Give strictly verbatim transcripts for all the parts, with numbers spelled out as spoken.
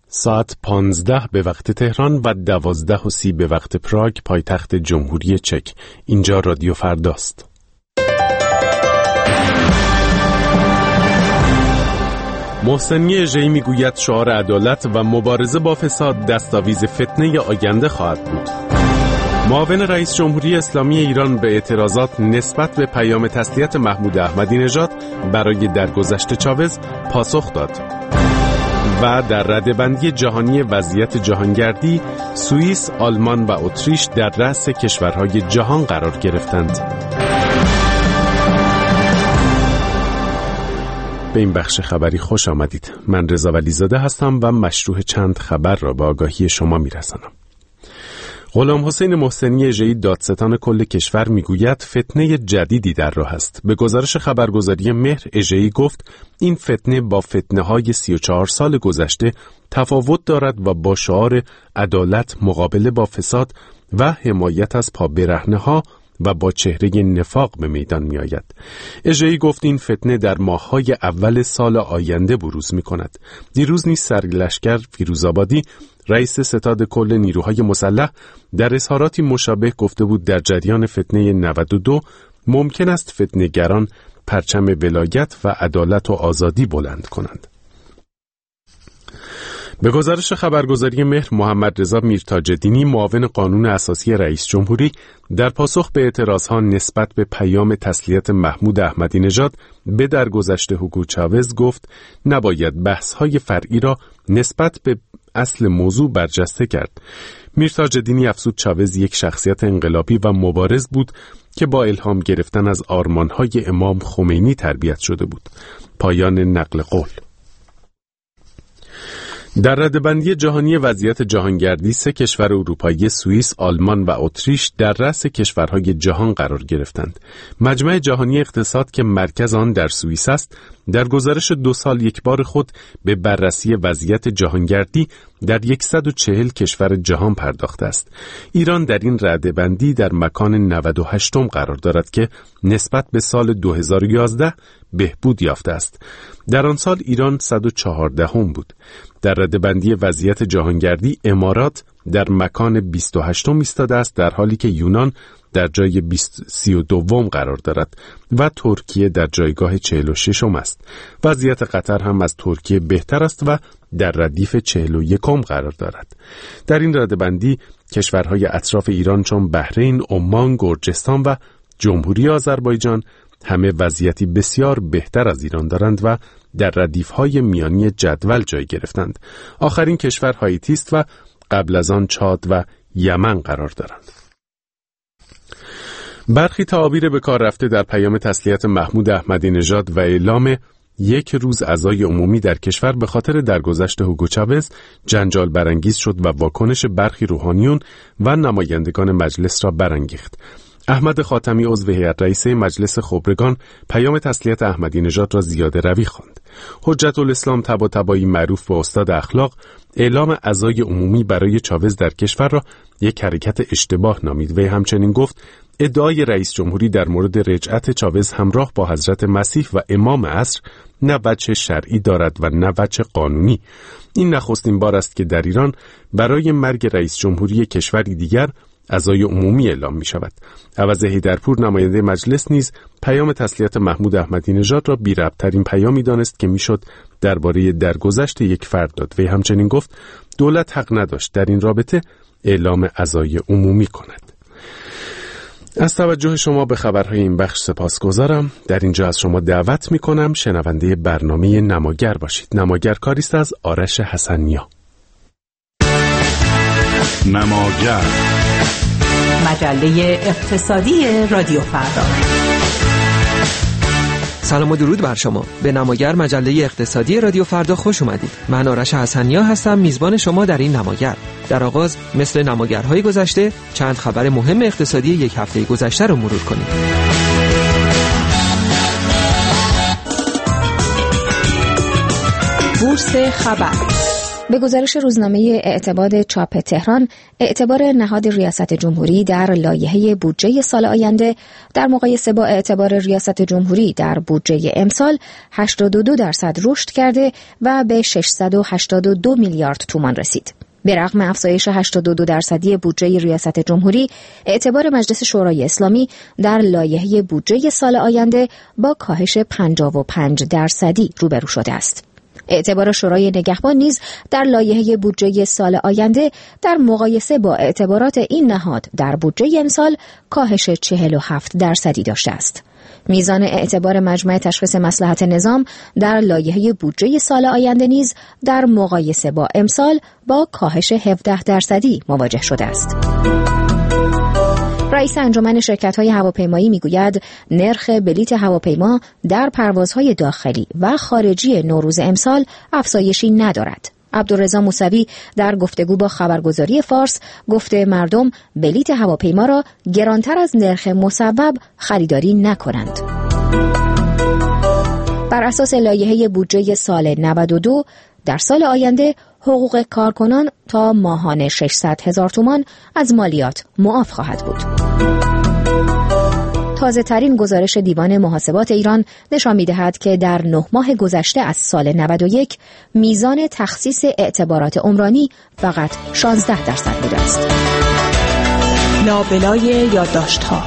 ساعت پانزده به وقت تهران و دوازده و سی به وقت پراگ، پایتخت جمهوری چک. اینجا رادیو فرداست. محسنی اژه‌ای میگوید شعار عدالت و مبارزه با فساد دستاویز فتنه آینده خواهد بود. معاون رئیس جمهوری اسلامی ایران به اعتراضات نسبت به پیام تسلیت محمود احمدی نژاد برای درگذشت چاوز پاسخ داد. و در رده‌بندی جهانی وضعیت جهانگردی، سوئیس، آلمان و اتریش در رأس کشورهای جهان قرار گرفتند. به این بخش خبری خوش آمدید. من رضا ولیزاده هستم و مشروح چند خبر را به آگاهی شما میرسانم. غلام حسین محسنی اژه‌ای دادستان کل کشور میگوید فتنه جدیدی در راه است. به گزارش خبرگزاری مهر، اژه‌ای گفت این فتنه با فتنه‌های سی و چهار سال گذشته تفاوت دارد و با شعار عدالت، مقابله با فساد و حمایت از پابرهنه‌ها و با چهره نفاق به میدان می آید. اژه‌ای گفت این فتنه در ماه‌های اول سال آینده بروز می کند. دیروز نیز سرلشکر فیروزآبادی، رئیس ستاد کل نیروهای مسلح، در اظهاراتی مشابه گفته بود در جریان فتنه نود و دو ممکن است فتنه‌گران پرچم ولایت و عدالت و آزادی بلند کنند. به گزارش خبرگزاری مهر، محمد رضا میرتاج‌دینی، معاون قانون اساسی رئیس جمهوری، در پاسخ به اعتراضها نسبت به پیام تسلیت محمود احمدی نژاد به درگذشت هوگو چاوز گفت نباید بحث‌های فرعی را نسبت به اصل موضوع برجسته کرد. میرتاج‌دینی افزود چاوز یک شخصیت انقلابی و مبارز بود که با الهام گرفتن از آرمان‌های امام خمینی تربیت شده بود. پایان نقل قول. در رده‌بندی جهانی وضعیت جهانگردی، سه کشور اروپایی، سوئیس، آلمان و اتریش در رأس کشورهای جهان قرار گرفتند. مجمع جهانی اقتصاد که مرکز آن در سوئیس است، در گزارش دو سال یک بار خود به بررسی وضعیت جهانگردی در صد و چهل کشور جهان پرداخته است. ایران در این رده‌بندی در مکان نود و هشتم قرار دارد که نسبت به سال دو هزار و یازده بهبود یافته است. در آن سال ایران صد و چهاردهم بود. در رده‌بندی وضعیت جهانگردی امارات در مکان بیست و هشتم ایستاده است، در حالی که یونان در جای سی و دوم قرار دارد و ترکیه در جایگاه چهل و ششم است. وضعیت قطر هم از ترکیه بهتر است و در ردیف چهل و یکم قرار دارد. در این رده‌بندی کشورهای اطراف ایران چون بحرین، عمان، گرجستان و جمهوری آذربایجان همه وضعیتی بسیار بهتر از ایران دارند و در ردیف‌های میانی جدول جای گرفتند. آخرین کشور هایتی است و قبل از آن چاد و یمن قرار دارند. برخی تعابیر به کار رفته در پیام تسلیت محمود احمدی نژاد و اعلام یک روز عزای عمومی در کشور به خاطر درگذشت هوگو چاوز جنجال برانگیز شد و واکنش برخی روحانیون و نمایندگان مجلس را برانگیخت. احمد خاتمی، عضو هیئت رئیسه مجلس خبرگان، پیام تسلیت احمدی نژاد را زیاده روی خواند. حجت الاسلام طباطبایی، معروف به استاد اخلاق، اعلام عزای عمومی برای چاوز در کشور را یک حرکت اشتباه نامید. وی همچنین گفت ادعای رئیس جمهوری در مورد رجعت چاوز همراه با حضرت مسیح و امام عصر نه وجه شرعی دارد و نه وجه قانونی. این نخستین بار است که در ایران برای مرگ رئیس جمهوری کشوری دیگر عزای عمومی اعلام می شود. عوض حیدرپور، نماینده مجلس، نیز پیام تسلیت محمود احمدی نژاد را بی ربط ترین پیامی دانست که میشد درباره درگذشت یک فرد داد. وی همچنین گفت دولت حق نداشت در این رابطه اعلام عزای عمومی کند. از توجه شما به خبرهای این بخش سپاسگزارم. در اینجا از شما دعوت می کنم شنونده برنامه نماگر باشید. نماگر کاری است از آرش حسنیا. نماگر، مجله اقتصادی رادیو فردا. سلام و درود بر شما. به نماگر، مجله اقتصادی رادیو فردا خوش اومدید. من آرش حسنیا هستم، میزبان شما در این نماگر. در آغاز مثل نماگرهای گذشته چند خبر مهم اقتصادی یک هفته گذشته رو مرور کنیم. بورس خبر. به گزارش روزنامه اعتماد چاپ تهران، اعتبار نهاد ریاست جمهوری در لایحه بودجه سال آینده در مقایسه با اعتبار ریاست جمهوری در بودجه امسال هشتاد و دو درصد رشد کرده و به ششصد و هشتاد و دو میلیارد تومان رسید. به رغم افزایش هشتاد و دو درصدی بودجه ریاست جمهوری، اعتبار مجلس شورای اسلامی در لایحه بودجه سال آینده با کاهش پنجاه و پنج درصدی روبرو شده است. اعتبار شورای نگهبان نیز در لایحه بودجه سال آینده در مقایسه با اعتبارات این نهاد در بودجه امسال کاهش چهل و هفت درصدی داشته است. میزان اعتبار مجمع تشخیص مصلحت نظام در لایحه بودجه سال آینده نیز در مقایسه با امسال با کاهش هفده درصدی مواجه شده است. رئیس انجمن شرکت‌های هواپیمایی میگوید نرخ بلیت هواپیما در پروازهای داخلی و خارجی نوروز امسال افزایشی ندارد. عبدالرضا موسوی در گفتگو با خبرگزاری فارس گفته مردم بلیت هواپیما را گرانتر از نرخ مصوب خریداری نکنند. بر اساس لایحه بودجه سال نود و دو در سال آینده حقوق کارکنان تا ماهانه ششصد هزار تومان از مالیات معاف خواهد بود. تازه ترین گزارش دیوان محاسبات ایران نشان می‌دهد که در نه ماه گذشته از سال نود و یک میزان تخصیص اعتبارات عمرانی فقط شانزده درصد بوده است. لابلای یادداشت‌ها.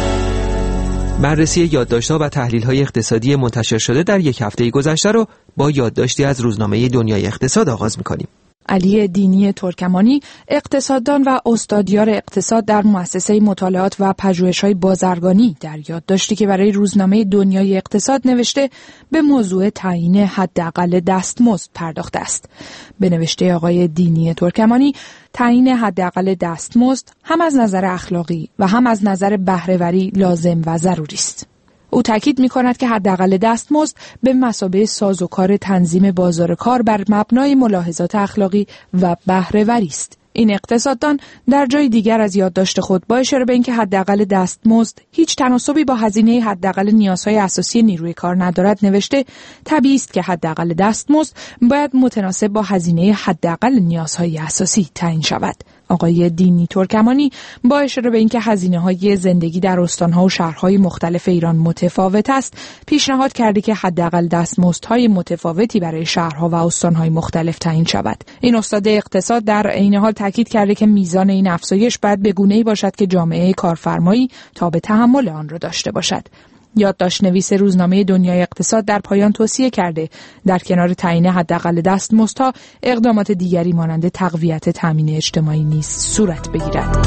بررسی یادداشت‌ها و تحلیل‌های اقتصادی منتشر شده در یک هفته گذشته رو با یادداشتی از روزنامه دنیای اقتصاد آغاز می‌کنیم. علی دینی ترکمانی، اقتصاددان و استادیار اقتصاد در مؤسسه مطالعات و پژوهش‌های بازرگانی، در یادداشتی که برای روزنامه دنیای اقتصاد نوشته به موضوع تعیین حداقل دستمزد پرداخته است. به نوشته آقای دینی ترکمانی، تعیین حداقل دستمزد هم از نظر اخلاقی و هم از نظر بهره‌وری لازم و ضروری است. او تاکید می‌کند که حداقل دستمزد به مثابه سازوکار تنظیم بازار کار بر مبنای ملاحظات اخلاقی و بهره‌وری است. این اقتصاددان در جای دیگر از یادداشت خود با اشاره به اینکه حداقل دستمزد هیچ تناسبی با هزینه حداقل نیازهای اساسی نیروی کار ندارد نوشته طبیعی است که حداقل دستمزد باید متناسب با هزینه حداقل نیازهای اساسی تعیین شود. آقای دینی ترکمانی با اشاره به اینکه هزینه‌های زندگی در استان‌ها و شهرهای مختلف ایران متفاوت است، پیشنهاد کرده که حداقل دستمزدهای متفاوتی برای شهرها و استان‌های مختلف تعیین شود. این استاد اقتصاد در عین حال تاکید کرده که میزان این افزایش باید به گونه‌ای باشد که جامعه کارفرمایی تاب تحمل آن را داشته باشد. یادداشت نویس روزنامه دنیای اقتصاد در پایان توصیه کرده در کنار تعیین حداقل دستمزدها اقدامات دیگری مانند تقویت تامین اجتماعی نیز صورت بگیرد.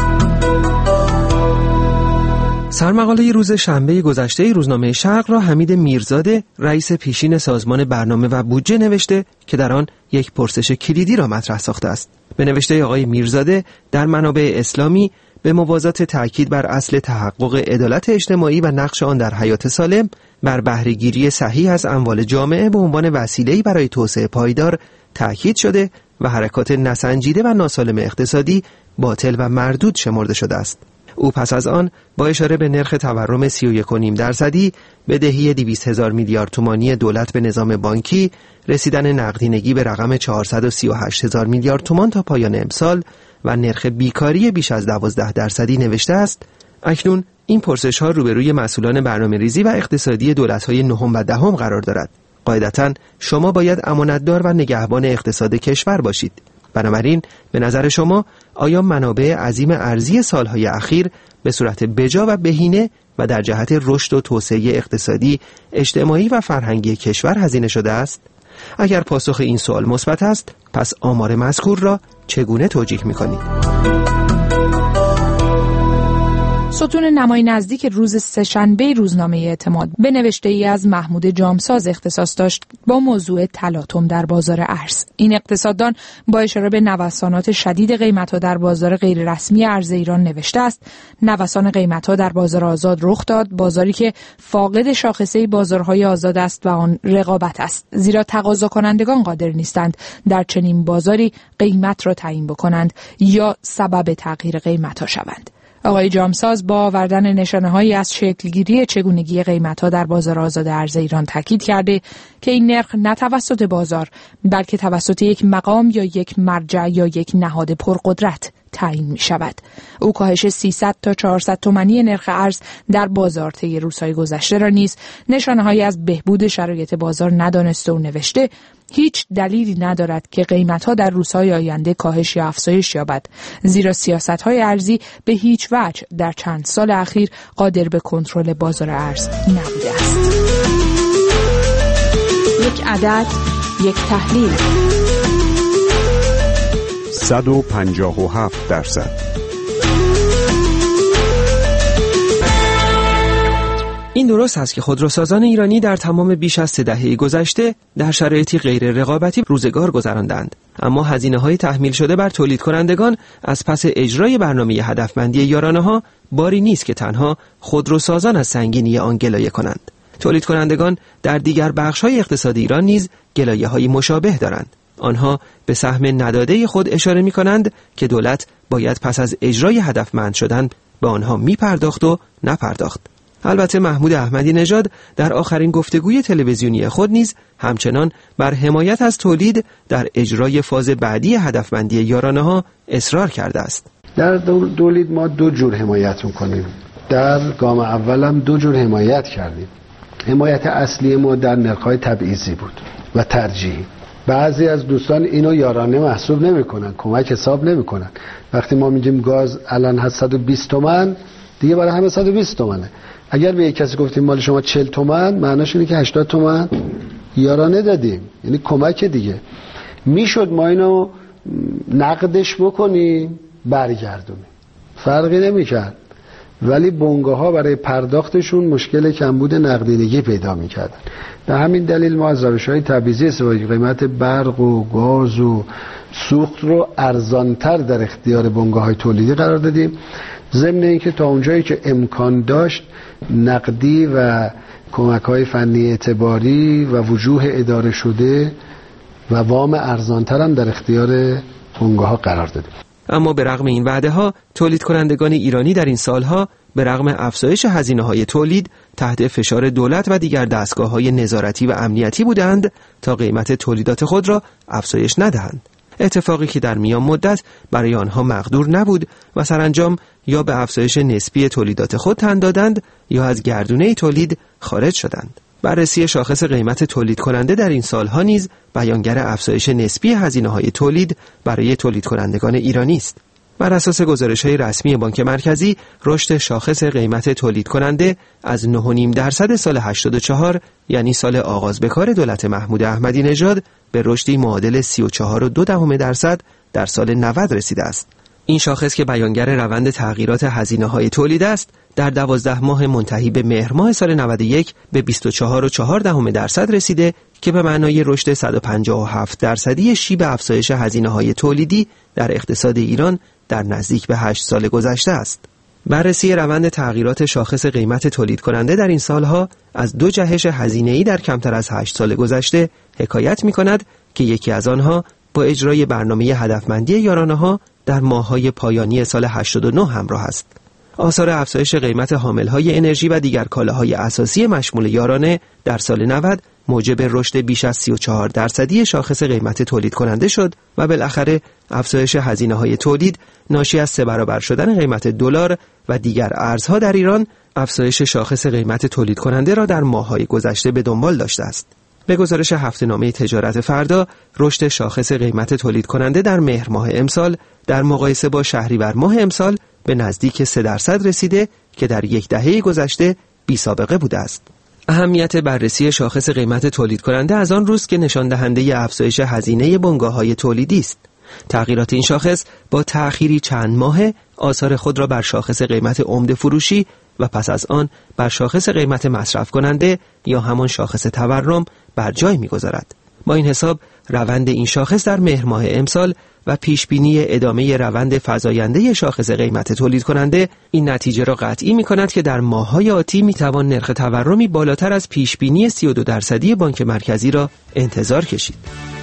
سرمقاله روز شنبه گذشته روزنامه شرق را حمید میرزاده، رئیس پیشین سازمان برنامه و بودجه نوشته که در آن یک پرسش کلیدی را مطرح ساخته است. به نوشته آقای میرزاده، در منابع اسلامی به موازات تأکید بر اصل تحقق عدالت اجتماعی و نقش آن در حیات سالم، بر بهره‌گیری صحیح از اموال جامعه به عنوان وسیله‌ای برای توسعه پایدار تأکید شده و حرکات نسنجیده و ناسالم اقتصادی باطل و مردود شمرده شده است. او پس از آن با اشاره به نرخ تورم سی و یک و نیم درصدی، بدهی دویست هزار میلیارد تومانی دولت به نظام بانکی، رسیدن نقدینگی به رقم چهارصد و سی و هشت هزار میلیارد تومان تا پایان امسال و نرخ بیکاری بیش از دوازده درصدی نوشته است: اکنون این پرسش ها روبروی مسئولان برنامه‌ریزی و اقتصادی دولت‌های نهم و دهم قرار دارد. قاعدتاً شما باید امانتدار و نگهبان اقتصاد کشور باشید. بنابراین به نظر شما آیا منابع عظیم ارزی سالهای اخیر به صورت بجا و بهینه و در جهت رشد و توسعه اقتصادی، اجتماعی و فرهنگی کشور هزینه شده است؟ اگر پاسخ این سوال مثبت است، پس آمار مذکور را چگونه توجیه می‌کنید؟ ستون نمای نزدیک روز سه‌شنبه روزنامه اعتماد به نوشته ای از محمود جامساز اختصاص داشت با موضوع تلاطم در بازار ارز. این اقتصاددان با اشاره به نوسانات شدید قیمت‌ها در بازار غیررسمی ارز ایران نوشته است: نوسان قیمت‌ها در بازار آزاد رخ داد، بازاری که فاقد شاخصه بازارهای آزاد است و آن رقابت است، زیرا تقاضا کنندگان قادر نیستند در چنین بازاری قیمت را تعیین بکنند یا سبب تغییر قیمت‌ها شوند. آقای جامساز با آوردن نشانه‌هایی از شکلگیری چگونگی قیمت‌ها در بازار آزاد ارز ایران تاکید کرده که این نرخ نه توسط بازار بلکه توسط یک مقام یا یک مرجع یا یک نهاد پرقدرت تعیین می شود. او کاهش سیصد تا چهارصد تومانی نرخ ارز در بازار طی روزهای گذشته را نیز نشانه‌هایی از بهبود شرایط بازار ندانسته و نوشته هیچ دلیلی ندارد که قیمت‌ها در روزهای آینده کاهش یا افزایش یابد، زیرا سیاست‌های ارزی به هیچ وجه در چند سال اخیر قادر به کنترل بازار ارز نبوده است. یک عدد، یک تحلیل. صد و پنجاه و هفت درصد. این درست است که خودروسازان ایرانی در تمام بیش از سه دهه گذشته در شرایطی غیر رقابتی روزگار گذراندند، اما هزینه‌های تحمیل شده بر تولید کنندگان از پس اجرای برنامه هدفمندی یارانه‌ها باری نیست که تنها خودروسازان از سنگینی آن گلایه کنند. تولید کنندگان در دیگر بخش‌های اقتصاد ایران نیز گلایه‌های مشابه دارند. آنها به سهم نداده خود اشاره می‌کنند که دولت باید پس از اجرای هدفمند شدن به آنها می‌پرداخت و نپرداخت. البته محمود احمدی نژاد در آخرین گفتگوی تلویزیونی خود نیز همچنان بر حمایت از تولید در اجرای فاز بعدی هدفمندی یارانه‌ها اصرار کرده است. در تولید ما دو جور حمایت می‌کنیم. در گام اول هم دو جور حمایت کردیم. حمایت اصلی ما در نرخ‌های تبعیضی بود و ترجیحی. بعضی از دوستان اینو یارانه محسوب نمی‌کنن، کمک حساب نمی‌کنن. وقتی ما میگیم گاز الان هست صد و بیست تومان، دیگه برای همه صد و بیست تومانه. اگر به یک کسی گفتیم مال شما چهل تومان، معناش اینه که هشتاد تومان یارانه دادیم، یعنی کمک دیگه. میشد ما اینو نقدش بکنیم برگردونیم، فرقی نمی‌کرد، ولی بنگاه ها برای پرداختشون مشکل کمبود نقدینگی پیدا میکردن. به همین دلیل ما از روش‌های تبعیضی استفاده کردیم. قیمت برق و گاز و سوخت رو ارزانتر در اختیار بنگاه های تولیدی قرار دادیم، ضمن اینکه تا اونجایی که امکان داشت نقدی و کمک های فنی اعتباری و وجوه اداره شده و وام ارزانتر هم در اختیار بنگاه ها قرار دادیم. اما به رغم این وعده ها، تولید کنندگان ایرانی در این سالها به رغم افزایش هزینه‌های تولید تحت فشار دولت و دیگر دستگاه‌های نظارتی و امنیتی بودند تا قیمت تولیدات خود را افزایش ندهند. اتفاقی که در میان مدت برای آنها مقدور نبود و سرانجام یا به افزایش نسبی تولیدات خود تن دادند یا از گردونه تولید خارج شدند. بررسی شاخص قیمت تولید کننده در این سالها نیز بیانگر افزایش نسبی هزینه‌های تولید برای تولید کنندگان ایرانی است. بر اساس گزارش‌های رسمی بانک مرکزی، رشد شاخص قیمت تولید کننده از نه و نیم درصد سال هشتاد و چهار، یعنی سال آغاز به کار دولت محمود احمدی نژاد، به رشدی معادل سی و چهار و دو دهم درصد در سال نود رسیده است. این شاخص که بیانگر روند تغییرات هزینه‌های تولید است، در دوازده ماه منتهی به مهر ماه سال نود و یک به بیست و چهار و چهار دهم درصد رسیده که به معنای رشد صد و پنجاه و هفت درصدی شیب افزایش هزینه‌های تولیدی در اقتصاد ایران در نزدیک به هشت سال گذشته است. بررسی روند تغییرات شاخص قیمت تولید کننده در این سالها از دو جهش هزینه‌ای در کمتر از هشت سال گذشته حکایت می‌کند که یکی از آنها با اجرای برنامه هدفمندی یارانه‌ها در ماه‌های پایانی سال هشتاد و نه همراه است. آثار افزایش قیمت حامل‌های انرژی و دیگر کالاهای اساسی مشمول یارانه در سال نود موجب رشد بیش از سی و چهار درصدی شاخص قیمت تولید کننده شد و بالاخره افزایش هزینه‌های تولید ناشی از سه برابر شدن قیمت دلار و دیگر ارزها در ایران افزایش شاخص قیمت تولید کننده را در ماه‌های گذشته به دنبال داشته است. به گزارش هفته‌نامه تجارت فردا، رشد شاخص قیمت تولید کننده در مهر ماه امسال در مقایسه با شهریور ماه امسال به نزدیک سه درصد رسیده که در یک دهه گذشته بی سابقه بوده است. اهمیت بررسی شاخص قیمت تولید کننده از آن روست که نشان دهنده افزایش هزینه بنگاه‌های تولیدی است. تغییرات این شاخص با تأخیری چند ماهه آثار خود را بر شاخص قیمت عمده فروشی و پس از آن بر شاخص قیمت مصرف کننده یا همان شاخص تورم بر جای می‌گذارد. با این حساب روند این شاخص در مهر ماه امسال و پیشبینی ادامه روند فزاینده شاخص قیمت تولید کننده این نتیجه را قطعی می کند که در ماه‌های آتی می توان نرخ تورمی بالاتر از پیشبینی سی و دو درصدی بانک مرکزی را انتظار کشید.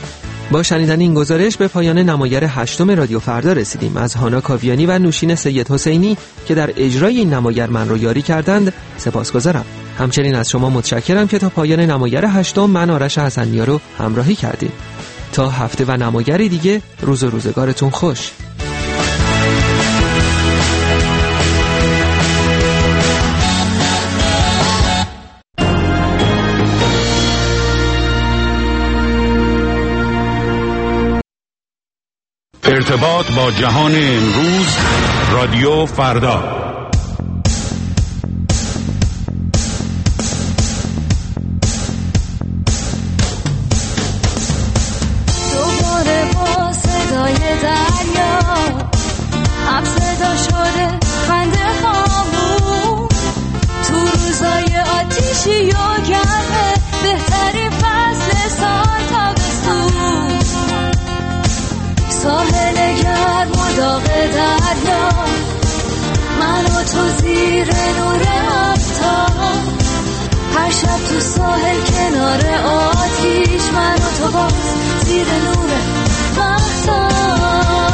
با شنیدن این گزارش به پایان نماگر هشتم رادیو فردا رسیدیم. از هانا کاویانی و نوشین سید حسینی که در اجرای این نماگر من رو یاری کردند سپاسگزارم. همچنین از شما متشکرم که تا پایان نماگر هشتم من آرش حسنی‌ها رو همراهی کردیم. تا هفته و نماگری دیگه روز و روزگارتون خوش. ارتباط با جهان امروز، رادیو فردا. دوباره با صدای دریا هم صدا شده خنده هامون، تو روزای آتیشی و گرمه بهترین فصل سال تابستون، ساحل گرم و داغ دریا، من و تو زیر نور آفتاب، هر شب تو ساحل کنار آتیش، من و تو باز زیر نور مهتاب.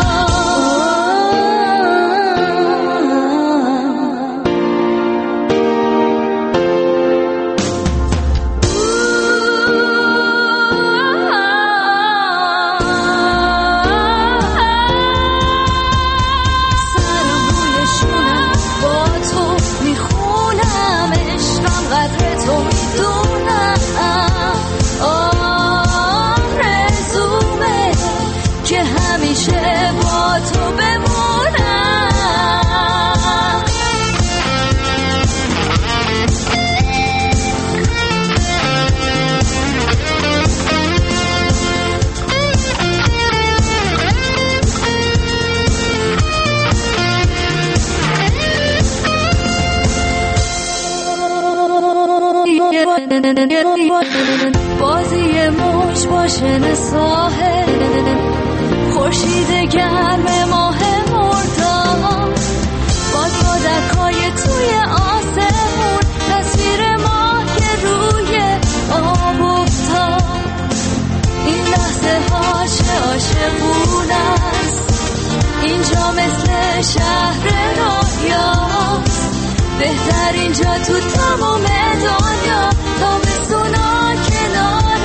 بازی موج باشن ساحل، خورشید گرم ماه مرداد، باز بادکای توی آسمون، تصویر ماه که روی آب افتاد، این لحظه ها چه عاشقونه است، اینجا مثل شهر رویاست، بهترین جا تو تمام دنیا، تابستونا کنار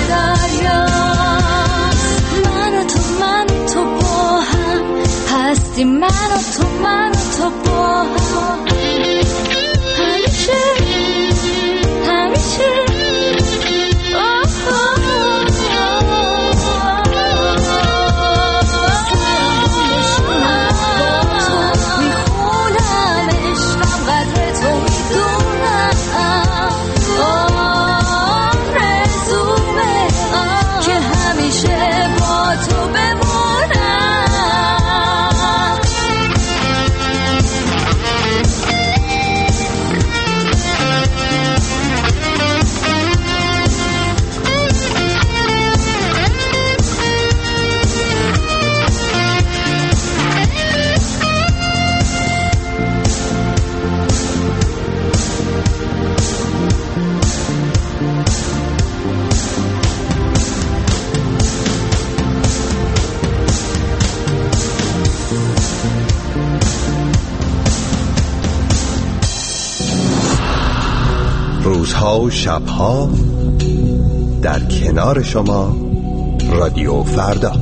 دریاست، من و تو من و تو با هم هستی، من و تو من و تو با هم همیشه همیشه. روزها و شبها در کنار شما، رادیو فردا.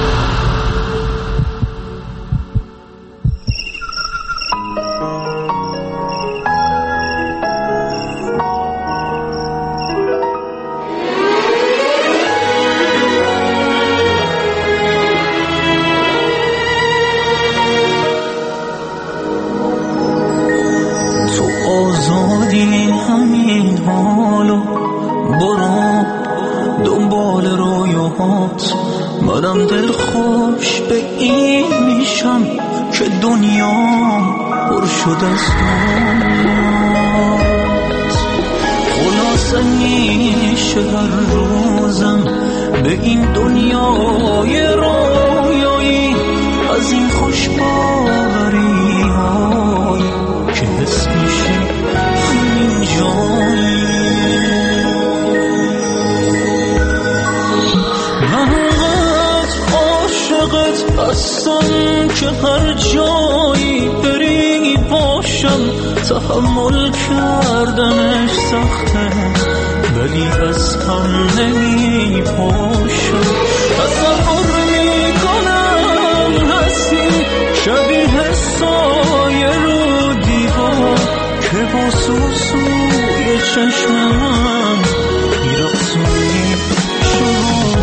منم دل خوش به این میشم که دنیا پر شد از ماست، خلاصه میشه هر روزم به این دنیای رویایی، از این خوش باوری های که حس میشه همین جایی. همت عاشقت هستم که هر جایی بری باشم. تحمل کردنش سخته ولی از هم نمی پاشم. تصور می کنم هستی شبیه سایه رو دیوار که با سوسوی چشم من میرقصونی شما.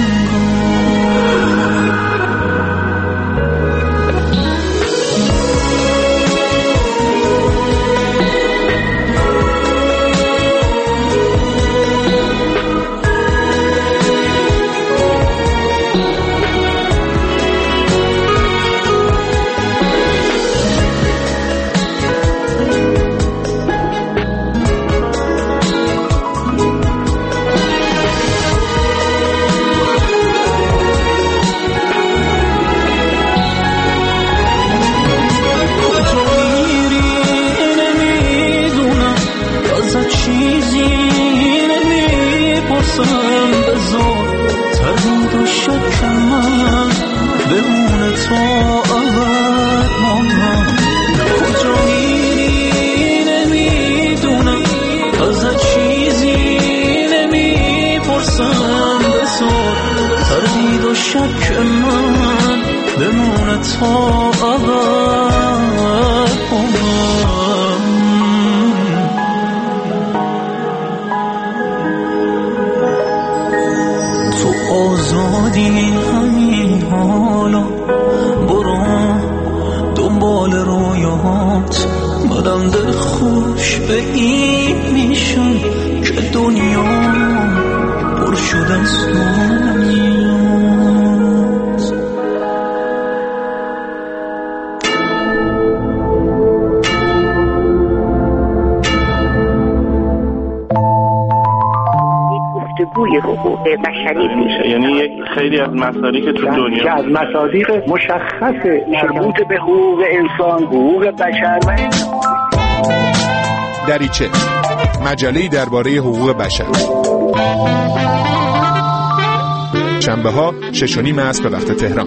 یعنی یک خیلی از مصادیق تو دنیا که از مصادیق مشخص مربوط به حقوق انسان، حقوق بشر. دریچه، مجله‌ای درباره حقوق بشر. شنبه ها شش و نیم عصر به وقت تهران.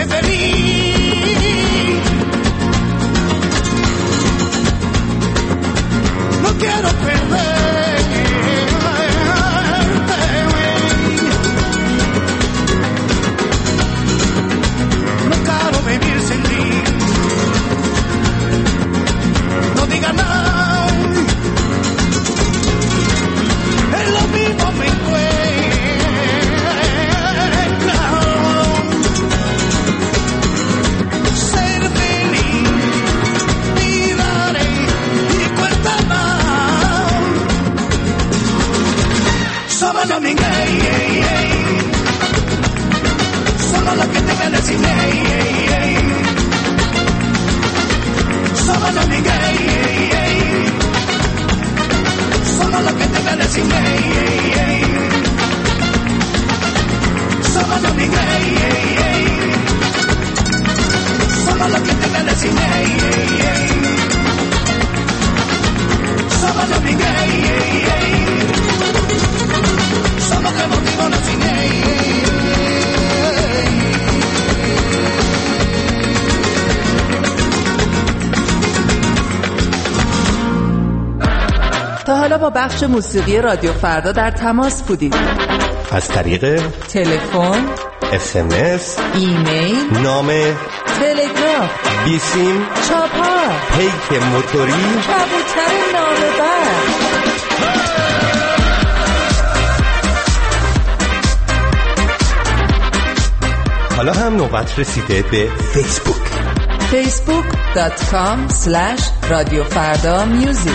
venir. No quiero perderte, no quiero vivir sin ti. No diga nada, en lo mismo me encuentra. Ser feliz, viviré y cuenta más. Solo no me engañes, solo lo que te voy a decir. Solo no me engañes, solo lo que te voy a decir. Solo no me engañes, solo lo que te voy a decir. Solo no me engañes, solo que motivo no sin. تا حالا با بخش موسیقی رادیو فردا در تماس بودید؟ از طریق تلفن، اس ام اس، ایمیل، نامه، تلگراف، بیسیم، چاپار، پیک موتوری، کبوتر نامه‌بر. حالا هم نوبت رسیده به فیسبوک. فیسبوک دات کام سلش رادیو فردا میوزیک.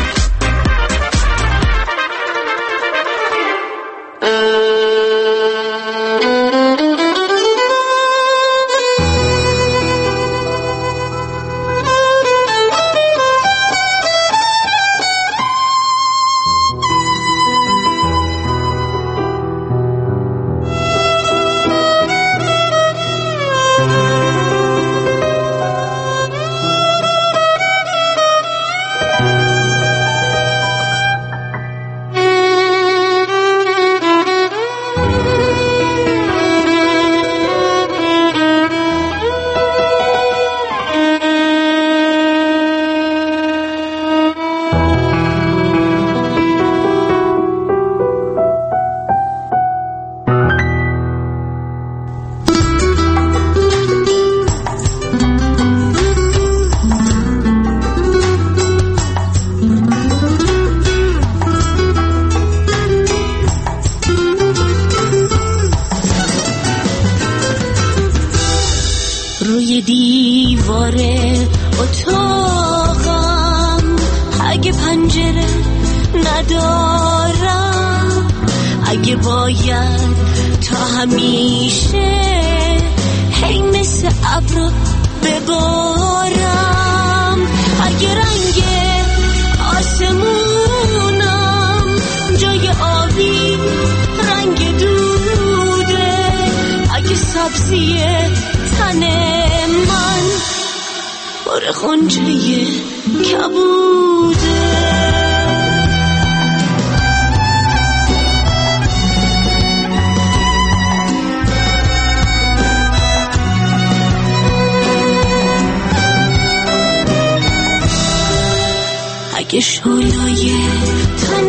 اگه شعله‌ی تن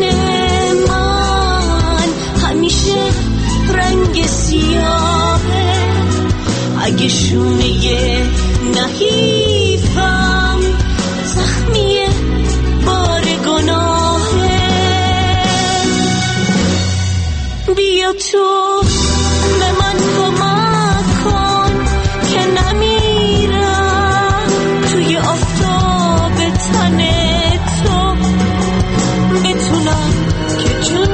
من همیشه رنگ سیاهه، اگه شونه نحیفم زخمی بار گناهه، بیا تو به من کمک کن که نمیرم توی آفتاب تن تو، بتونم که جون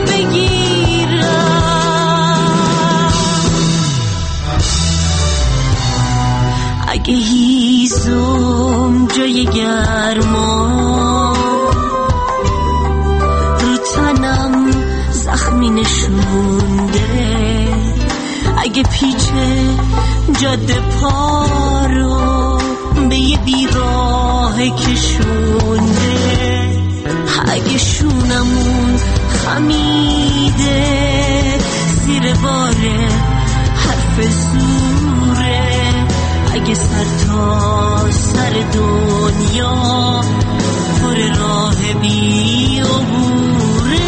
بگیرم. اگه هیزم جای گرما رو تنم زخمی نشونده، اگه پیچه جاده پا رو به یه بیراه کشونده، اگه شونمون خمیده زیر بار حرف زوره، اگه اگه سر تا سر دنیا پر راه بی عبوره.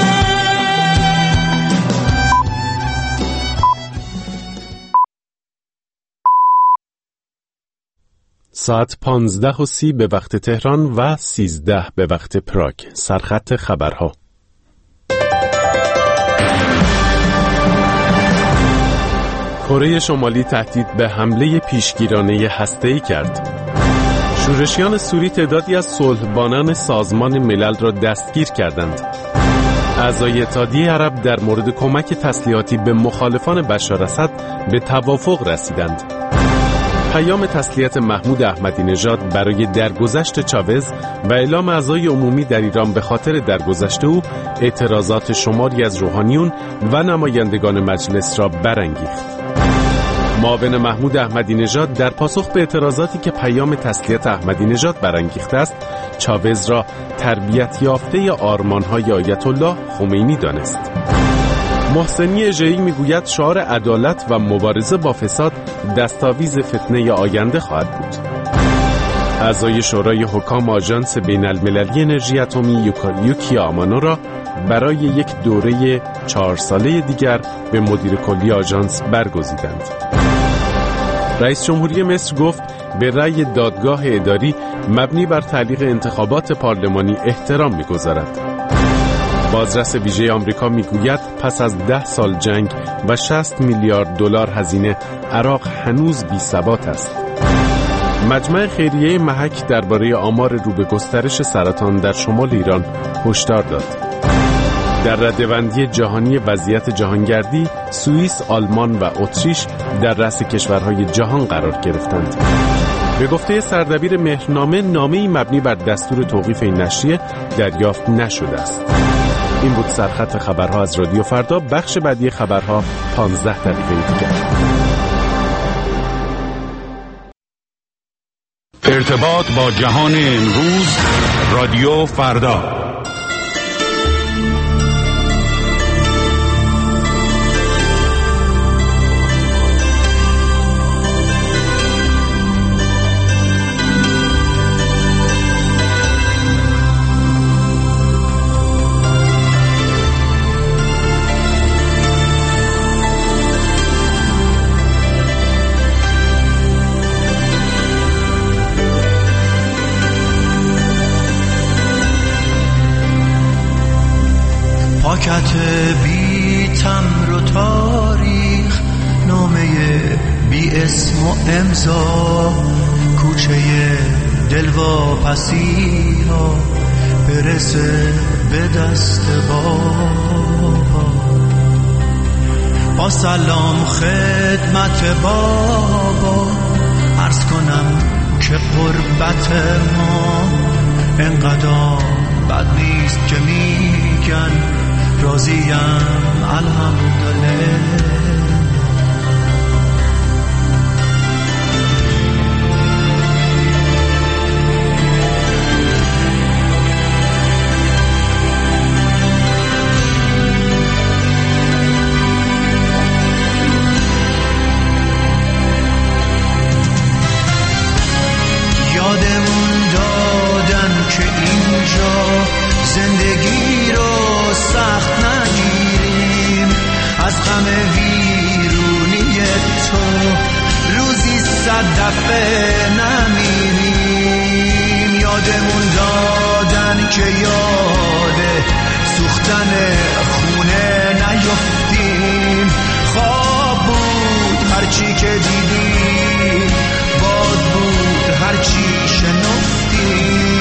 ساعت پانزده و سی به وقت تهران و سیزده به وقت پراگ. سرخط خبرها. کره شمالی تهدید به حمله پیشگیرانه هسته‌ای کرد. شورشیان سوری تعدادی از صلحبانان سازمان ملل را دستگیر کردند. اعضای اتحادیه عرب در مورد کمک تسلیحاتی به مخالفان بشار اسد به توافق رسیدند. پیام تسلیت محمود احمدی نژاد برای درگذشت چاوز و اعلام اعضای عمومی در ایران به خاطر درگذشت او اعتراضات شماری از روحانیون و نمایندگان مجلس را برانگیخت. معاون محمود احمدی نژاد در پاسخ به اعتراضاتی که پیام تسلیت احمدی نژاد برانگیخته است، چاوز را تربیت یافته آرمان‌های آیت الله خمینی دانست. محسنی اژه‌ای میگوید شعار عدالت و مبارزه با فساد دستاویز فتنه آینده خواهد بود. اعضای شورای حکام آژانس بین‌المللی انرژی اتمی یوکیا آمانو را برای یک دوره چهار ساله دیگر به مدیر کلی آژانس برگزیدند. رئیس جمهوری مصر گفت به رأی دادگاه اداری مبنی بر تعلیق انتخابات پارلمانی احترام می‌گذارد. بازرس ویژه آمریکا میگوید پس از ده سال جنگ و شصت میلیارد دلار هزینه، عراق هنوز بی‌ثبات است. مجمع خیریه محک درباره آمار رو به گسترش سرطان در شمال ایران هشدار داد. در رده‌بندی جهانی وضعیت جهانگردی، سوئیس، آلمان و اتریش در رأس کشورهای جهان قرار گرفتند. به گفته سردبیر مهرنامه، نامه‌ای مبنی بر دستور توقیف این نشریه دریافت نشده است. این بود سرخط خبرها از رادیو فردا. بخش بعدی خبرها پانزده دقیقه دیگر. ارتباط با جهان امروز، رادیو فردا. پاکت بی تمر و تاریخ، نامه بی اسم و امضا، کوچه دلواپسی ها برسه به دست بابا. با سلام خدمت بابا عرض کنم که قربت ما انقدر بد نیست که میگن راضیم الحمدلله. یادمون دادن که اینجا زندگی رو سخت نگیریم، از غم ویرونی تو روزی صد دفعه نمیریم. یادمون دادن که یاد سوختن خونه نیفتیم، خواب بود هرچی که دیدیم، باد بود هرچی شنفتیم.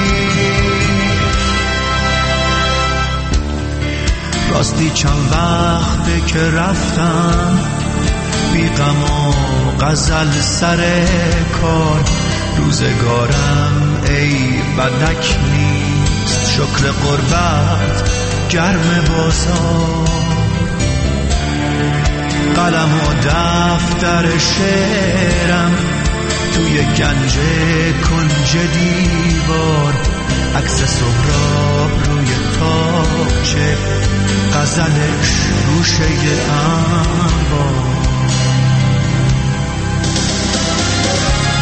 راستی چند وقته که رفتم بی غم و غزل سر کار، روزگارم ای بدک نیست، شکر قربت گرم بازار. قلم و دفتر شعرم توی گنج کنج دیوار، عکس سهراب روی تاقچه، غزلش روشه انبار.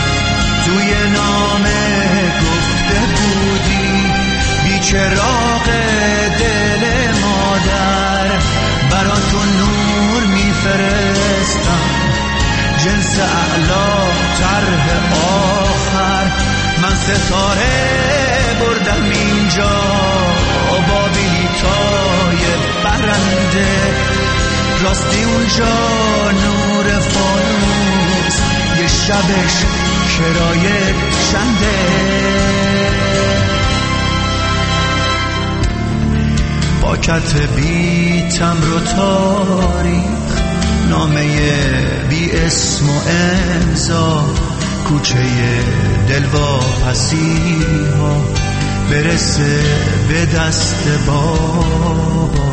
چراغ دل مادر، برا تو نور میفرستم، جنس اعلا طرح آخر. من ستاره بردم اینجا با بلیطای برنده، راستی اونجا نور فانوس یه شبش کرایه چنده. با کتبی تمر و تاریخ، نامه بی اسم و امضا، کوچه دلواپسی ها برسه به دست بابا.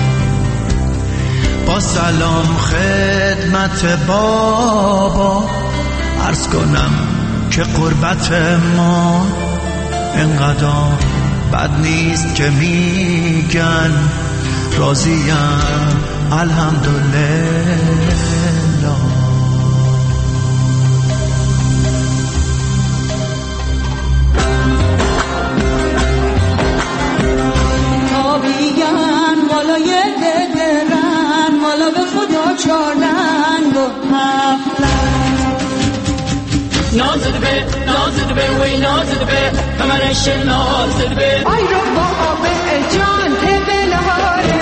با سلام خدمت بابا، عرض کنم که قربت ما انقدر بد نیست که میگن راضیم الحمدلله. تابیگن بالای دلرن، مالا به خدا چارنگ و نازد به نازد به وی نازد به کمرش نازد به آی رو بابا به جان تبلهاره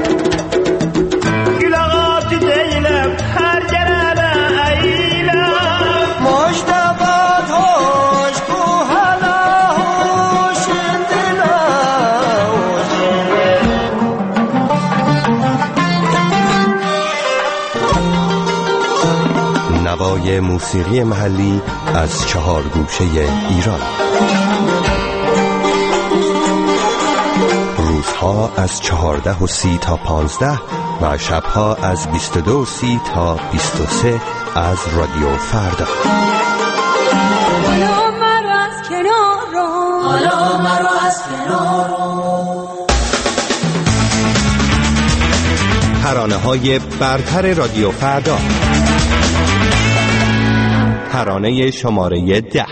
گلغات دیلم هر جرابه ایلم مشتبات هوش کوهلا هوش دلا. نوای موسیقی محلی از چهار گوشه ایران. روزها از چهارده و سی تا پانزده و شبها از بیست و دو و سی تا بیست و سه از رادیو فردا. حالا مرو از کنار، حالا مرو از کنار. ترانه های برتر رادیو فردا. ترانه شماره ده.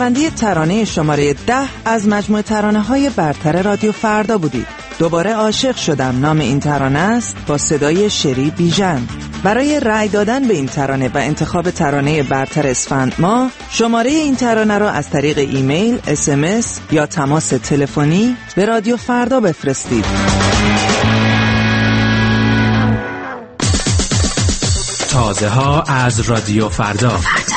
شنونده ترانه شماره ده از مجموعه ترانه‌های برتر رادیو فردا بودید. دوباره عاشق شدم نام این ترانه است، با صدای شری بیژن. برای رأی دادن به این ترانه و انتخاب ترانه برتر اسفند ماه، شماره این ترانه را از طریق ایمیل، اس ام اس یا تماس تلفنی به رادیو فردا بفرستید. تازه ها از رادیو فردا.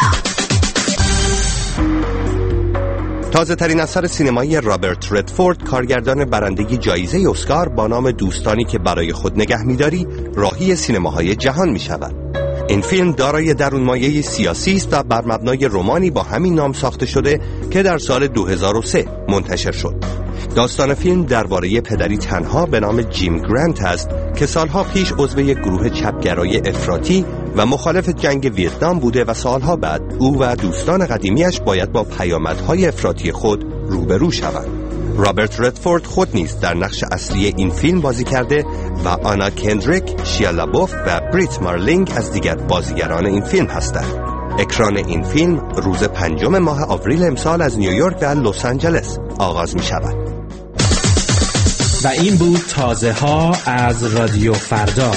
تازه ترین اثر سینمایی رابرت ردفورد، کارگردان برنده جایزه اسکار با نام دوستانی که برای خود نگه می‌داری، راهی سینماهای جهان می‌شود. این فیلم دارای درونمایه سیاسی است و بر مبنای رمانی با همین نام ساخته شده که در سال دو هزار و سه منتشر شد. داستان فیلم درباره پدری تنها به نام جیم گرانت است که سالها پیش عضو یک گروه چپگرای افراطی و مخالف جنگ ویتنام بوده و سالها بعد او و دوستان قدیمیش باید با پیامدهای افراطی خود روبرو شوند. رابرت ردفورد خود نیز در نقش اصلی این فیلم بازی کرده و آنا کندریک، شیا لابوف و بریت مارلینگ از دیگر بازیگران این فیلم هستند. اکران این فیلم روز پنجم ماه آوریل امسال از نیویورک و لس آنجلس آغاز می شود. و این بود تازه ها از رادیو فردا.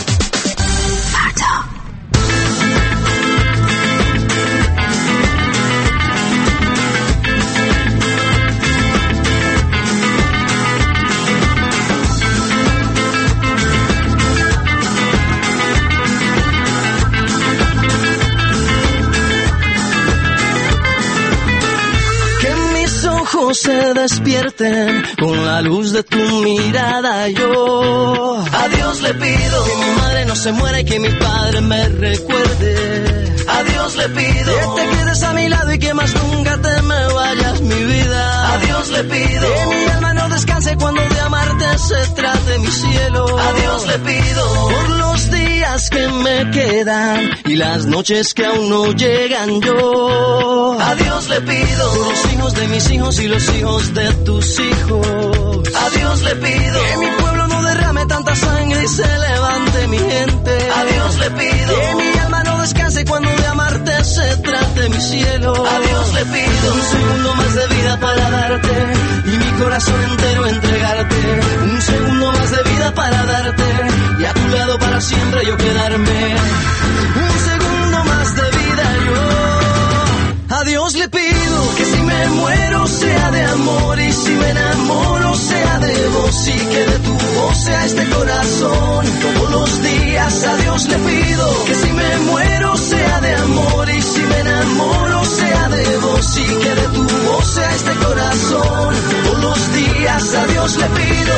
Se despierten con la luz de tu mirada. Yo a Dios le pido que mi madre no se muera y que mi padre me recuerde. A Dios le pido que te quedes a mi lado y que más nunca te me vayas, mi vida. A Dios le pido que mi alma no descanse cuando de amarte se trate, mi cielo. A Dios le pido por los días que me quedan y las noches que aún no llegan. Yo a Dios le pido por los hijos de mis hijos y los hijos de tus hijos. A Dios le pido que mi pueblo no derrame tanta sangre y se levante mi gente. A Dios le pido que mi alma no descanse cuando de amarte se trate, mi cielo. A Dios le pido un segundo más de vida para darte y mi corazón entero entregarte. Un segundo más de vida para darte y a tu lado para siempre yo quedarme. Un segundo más de vida yo. A Dios le pido que si me muero sea de amor y si me enamoro sea de vos y que de tu voz sea este corazón todos los días. A Dios le pido que si me muero sea de amor y si me enamoro sea de vos y que de tu voz sea este corazón todos los días. A Dios le pido.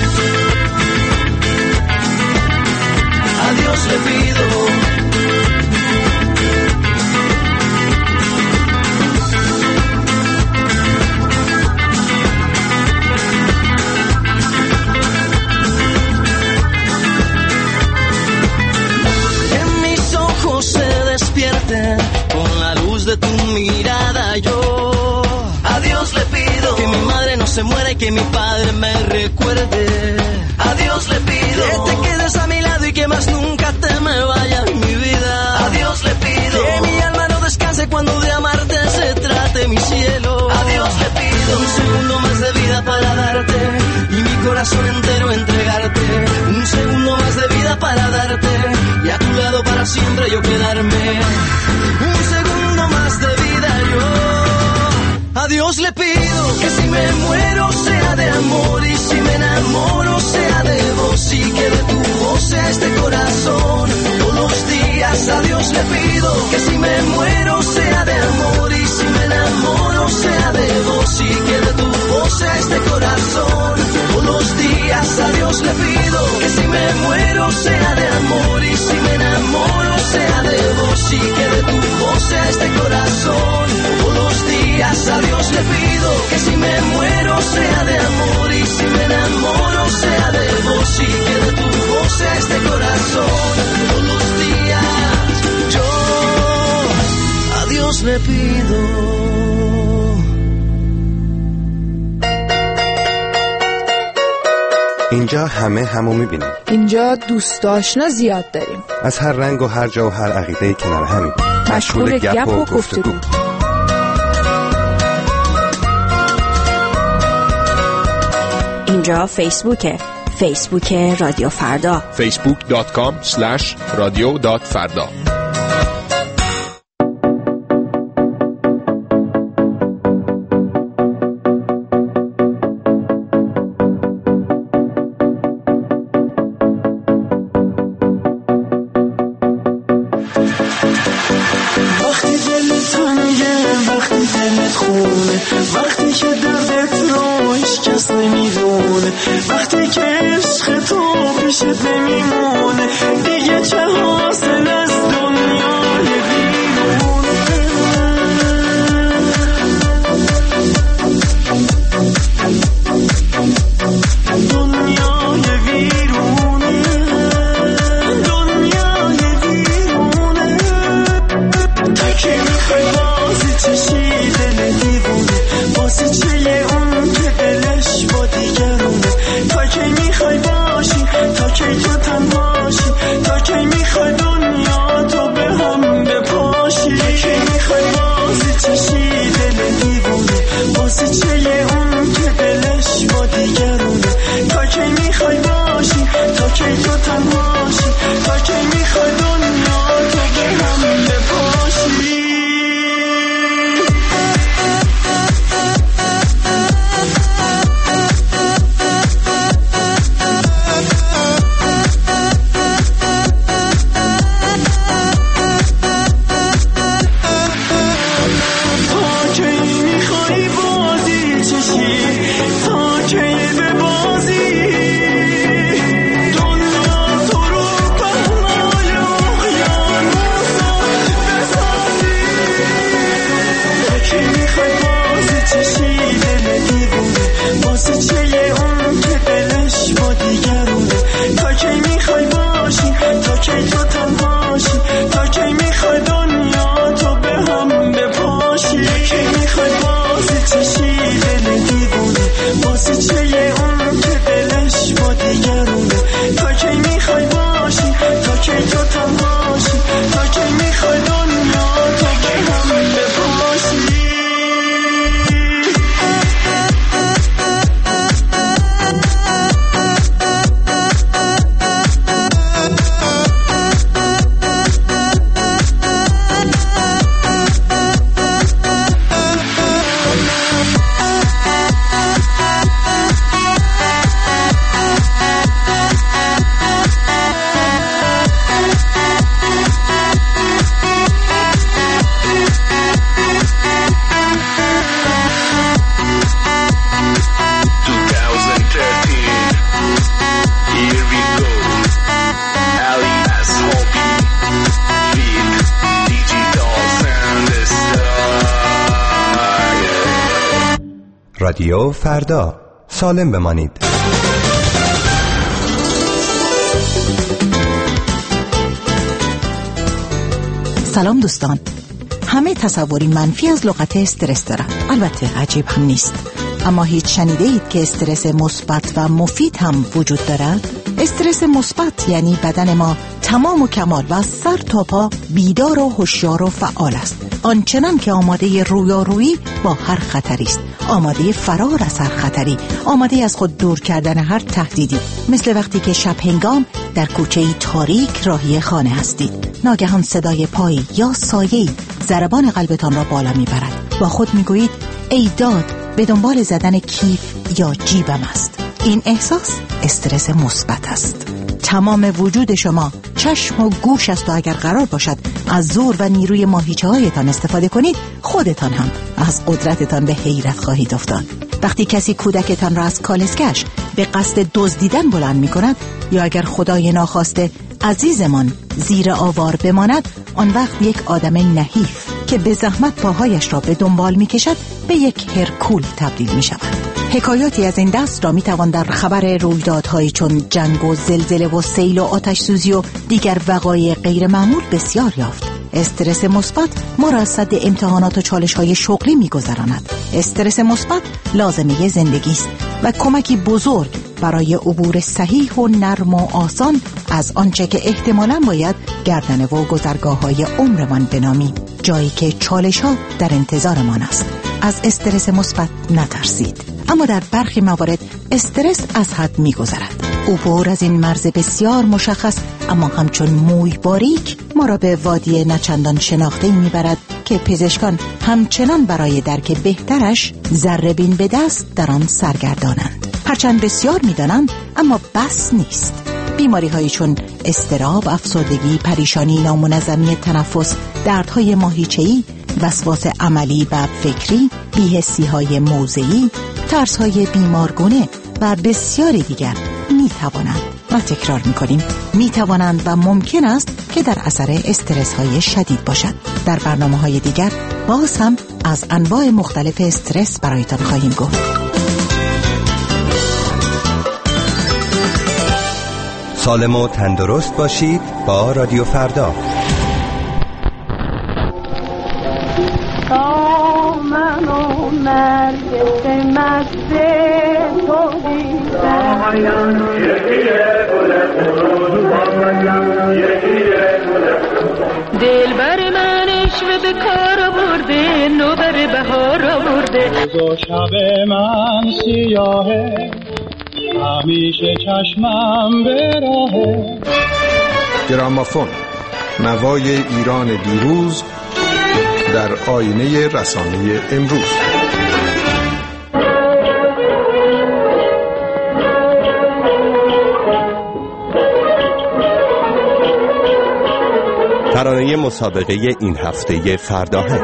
A Dios le pido. Con la luz de tu mirada yo a Dios le pido que mi madre no se muera y que mi padre me recuerde. A Dios le pido que te quedes a mi lado y que más nunca te me vayas, mi vida. A Dios le pido que mi alma no descanse cuando de amarte se trate, mi cielo. A Dios le pido un segundo más de vida para darte y mi corazón entero entregarte. Un segundo más de vida para darte y a tu lado para siempre yo quedarme. Un segundo más de vida yo. A Dios le pido que si me muero sea de amor y si me enamoro sea de vos y que de tu voz sea este corazón todos los días. A Dios le pido que si me muero sea de amor y si me enamoro sea de vos y que de tu voz sea este corazón todos los días. A Dios le pido que si me muero sea de amor y si me enamoro sea de vos y que de tu voz sea este corazón todos los días. A Dios le pido que si me muero sea de amor y si me enamoro sea de vos y que de tu voz sea este corazón todos los días. Yo a Dios le pido. اینجا همه همو میبینیم. اینجا دوست آشنا زیاد داریم. از هر رنگ و هر جا و هر عقیده کنار همین. مشغول گپ و گفتگو. اینجا فیسبوکه، فیسبوک رادیو فردا، فیسبوک دات کام اسلش رادیو دات فردا. رادیو فردا، سالم بمانید. سلام دوستان. همه تصوری منفی از لغت استرس دارن. البته عجیب هم نیست. اما هیچ شنیده اید که استرس مثبت و مفید هم وجود دارد؟ استرس مثبت یعنی بدن ما تمام و کمال و از سر تا پا بیدار و هوشیار و فعال است، آنچنان که آماده رویارویی با هر خطری است، آماده فرار از هر خطری، آماده از خود دور کردن هر تهدیدی. مثل وقتی که شب هنگام در کوچه‌ای تاریک راهی خانه هستید، ناگهان صدای پایی یا سایه‌ای ضربان قلبتان را بالا میبرد. با خود میگویید ای داد، به دنبال زدن کیف یا جیبم است. این احساس استرس مثبت است. تمام وجود شما چشم و گوش است و اگر قرار باشد از زور و نیروی ماهیچه هایتان استفاده کنید، خودتان هم از قدرتتان به حیرت خواهید افتاد. وقتی کسی کودکتان را از کالسکش به قصد دزدیدن بلند می کند، یا اگر خدای ناخواسته عزیزمان زیر آوار بماند، آن وقت یک آدم نحیف که به زحمت پاهایش را به دنبال می کشد به یک هرکول تبدیل می شود. حکایاتی از این دست را می توان در خبر رویدادهایی چون جنگ و زلزله و سیل و آتش سوزی و دیگر وقایع غیر معمول بسیار یافت. استرس مثبت ما را از سد امتحانات و چالش‌های شغلی می‌گذراند. استرس مثبت لازمه زندگی است و کمکی بزرگ برای عبور صحیح و نرم و آسان از آنچه که احتمالاً باید گردنه و گذرگاه‌های عمرمان بنامیم، جایی که چالش‌ها در انتظارمان است. از استرس مثبت نترسید. اما در برخی موارد استرس از حد می‌گذرد. عبور از این مرز بسیار مشخص اما همچون موی باریک ما را به وادی نچندان شناخته‌ای می‌برد که پزشکان همچنان برای درک بهترش ذره‌بین به دست در آن سرگردانند. هرچند بسیار می‌دانند اما بس نیست. بیماری هایی چون اضطراب، افسردگی، پریشانی، نامنظمی تنفس، دردهای ماهیچه‌ای، وسواس عملی و فکری، بی‌حسی های موضعی، ترس های بیمارگونه و بسیاری دیگر می توانند و تکرار می کنیم می توانند و ممکن است که در اثر استرس های شدید باشد. در برنامه های دیگر باز هم از انواع مختلف استرس برایتان خواهیم گفت. سالم و تندرست باشید با رادیو فردا. من و نرگس مست تو دیدم دل بر من عشق به کار برده نوبر بهار برده روز و شب من سیاهه همیشه چشمم به راهه. گرامافون، نوای ایران دیروز در آینه رسانه امروز. ترانه مسابقه این هفته فرداهنگ.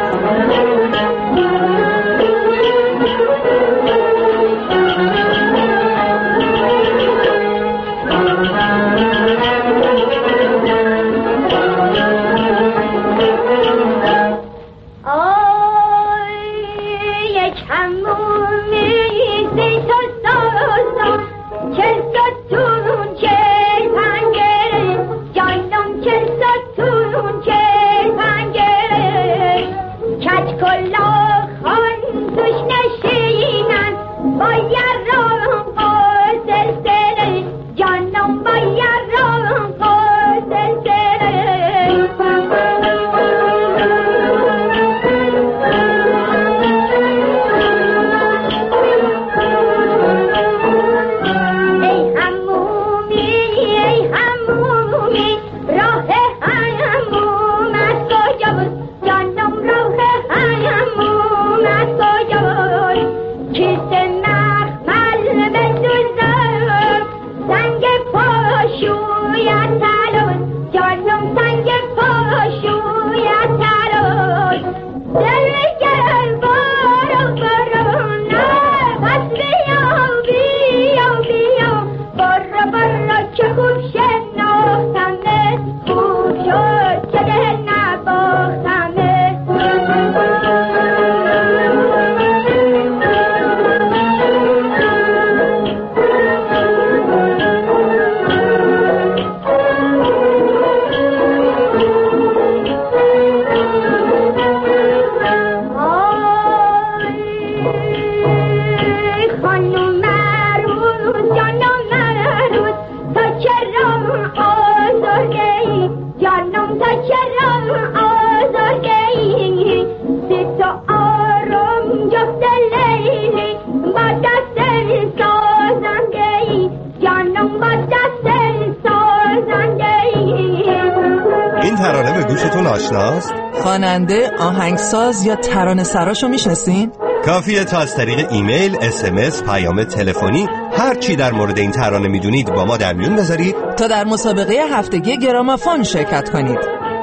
خواننده، آهنگساز یا ترانه سراشو میشناسین؟ کافیه تا از طریق ایمیل، اس ام اس، پیام تلفنی هر چی در مورد این ترانه میدونید با ما در میون بذارید تا در مسابقه هفتگی گرامافون شرکت کنید.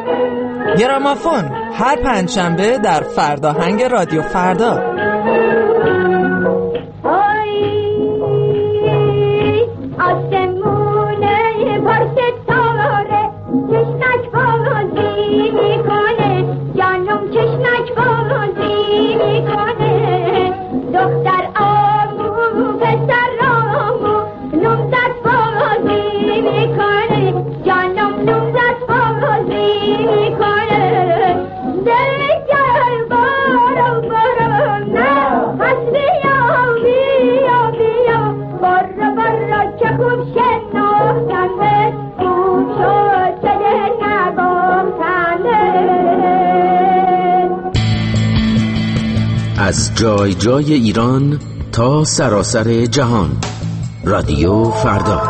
گرامافون هر پنجشنبه در فرداهنگ رادیو فردا. از جای جای ایران تا سراسر جهان. رادیو فردا.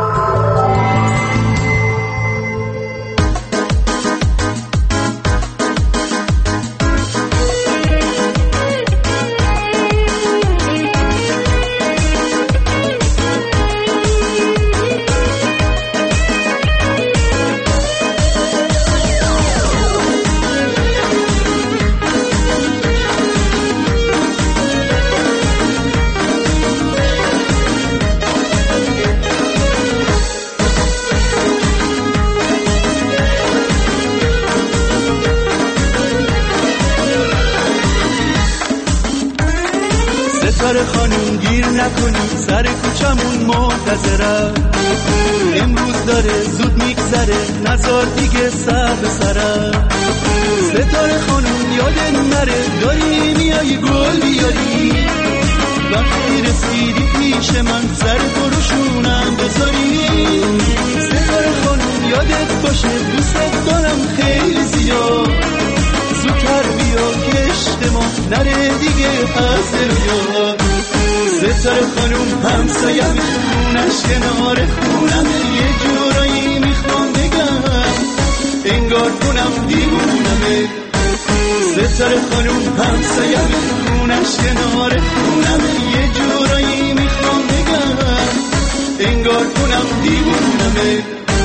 ستاره خانم گیر نکنی سر کوچمون منتظرم، امروز داره زود میگذره نزار دیگه سر به سرم. ستاره خانم یادت نره داری میای گل بیاری، وقتی رسیدی پیش من سر پروشونم بذاری. ستاره خانم یادت باشه دوست دارم خیلی زیاد، زودتر بیا که عشق ما نره دیگه از بیاد. ستاره خانم همسایم خونش کنار خونمه، یه جورایی میخوام بگم انگار خونم دیوونمه. ستاره خانم همسایم خونش کنار خونمه، یه جورایی میخوام بگم انگار خونم دیوونمه.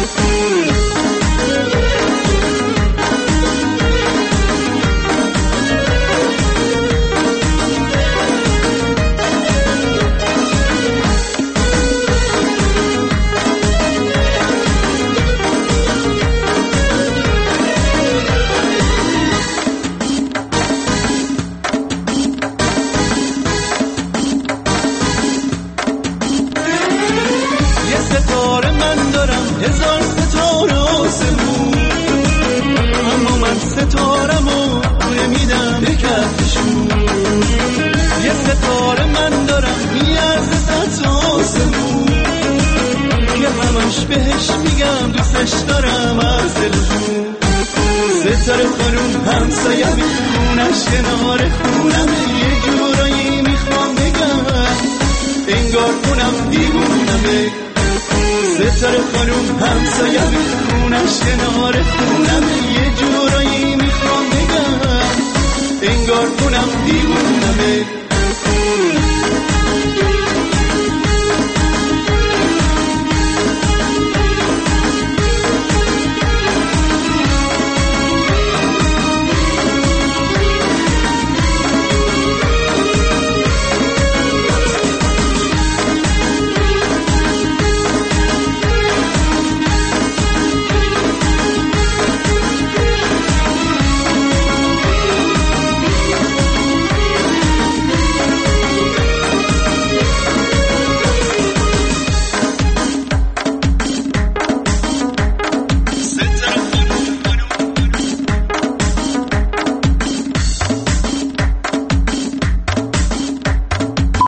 هزار ستاره آسمون، اما من ستارمو نمیدم به کفشون. یه ستاره من دارم میارزه صد آسمون، که همش بهش میگم دوستش دارم از دلشون. ستاره خانوم همسایم خونش کنار خونمه، یه جورایی میخوام بگم انگار خونم دیوونمه. ستاره خانوم همسایم خونش کنار خونمه، یه جورایی میخوام بگم انگار خونم دیوونمه.